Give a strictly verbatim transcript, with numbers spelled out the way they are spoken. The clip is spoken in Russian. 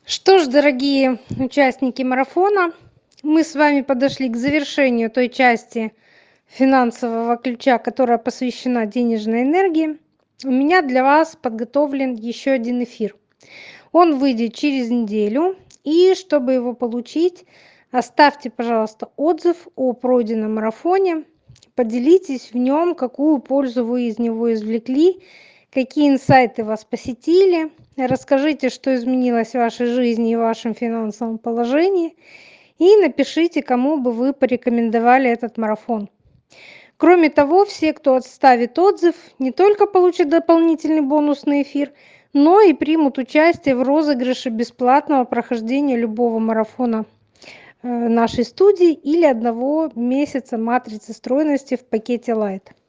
Что ж, дорогие участники марафона, мы с вами подошли к завершению той части финансового ключа, которая посвящена денежной энергии. У меня для вас подготовлен еще один эфир. Он выйдет через неделю, и чтобы его получить, оставьте, пожалуйста, отзыв о пройденном марафоне, поделитесь в нем, какую пользу вы из него извлекли, какие инсайты вас посетили, расскажите, что изменилось в вашей жизни и в вашем финансовом положении, и напишите, кому бы вы порекомендовали этот марафон. Кроме того, все, кто оставит отзыв, не только получат дополнительный бонусный эфир, но и примут участие в розыгрыше бесплатного прохождения любого марафона э, нашей студии или одного месяца матрицы стройности в пакете Light.